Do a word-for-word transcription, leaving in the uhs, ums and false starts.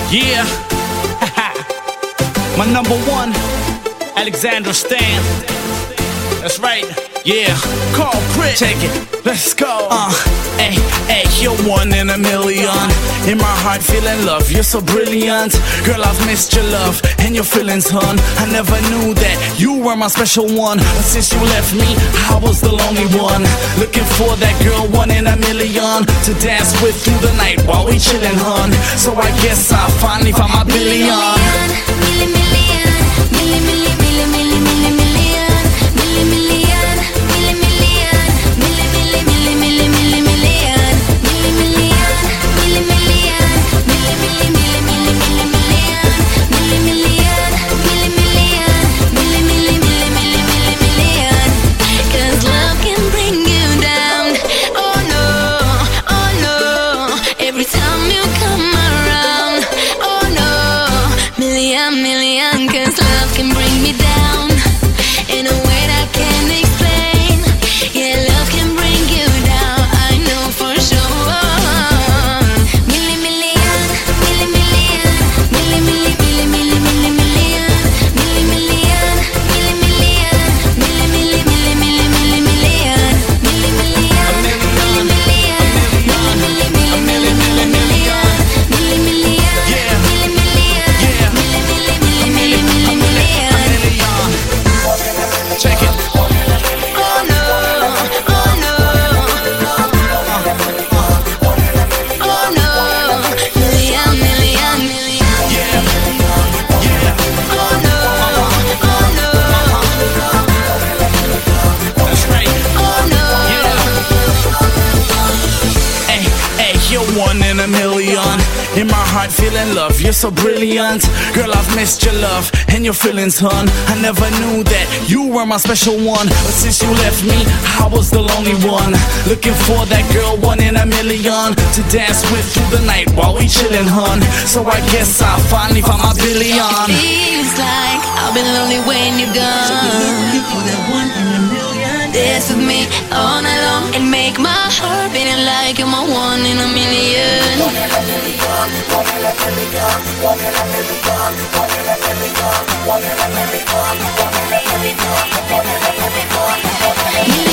Yeah, my number one, Alexandra Stan. That's right, yeah. Call Chris, take it, let's go. Uh, hey, hey, you're one in a million. In my heart, feeling love, you're so brilliant. Girl, I've missed your love and your feelings, hun. I never knew that you were my special one. But since you left me, I was the lonely one. Looking for that girl, one in a million, to dance with through the night while we chillin', hun. So I guess I finally found my billion. Million, million, million, million, million, million, million, million, million, million, million, million, million, million, million, million, million, million, cause love can bring me down in a way that I can't explain. Yeah, love can bring you down, I know for sure. Million, million, million, million, million, million, million, million, million, million, million, million, million, million, million, million, million, Check it. oh no, oh no, oh no, million, million, million, Yeah, yeah, oh no, oh no, that's right. oh no. Hey, hey, you're one in a million. In my heart, feeling love, you're so brilliant. Girl, I've missed your love and your feelings, hun. I never knew that you were my special one. But since you left me, I was the lonely one. Looking for that girl, one in a million, to dance with through the night while we chillin', hun. So I guess I finally found my billion. Feels like I've been lonely when you're gone. Looking for that one in a million. Dance with me all night long and make my heart beating like you're my one in a million. Million,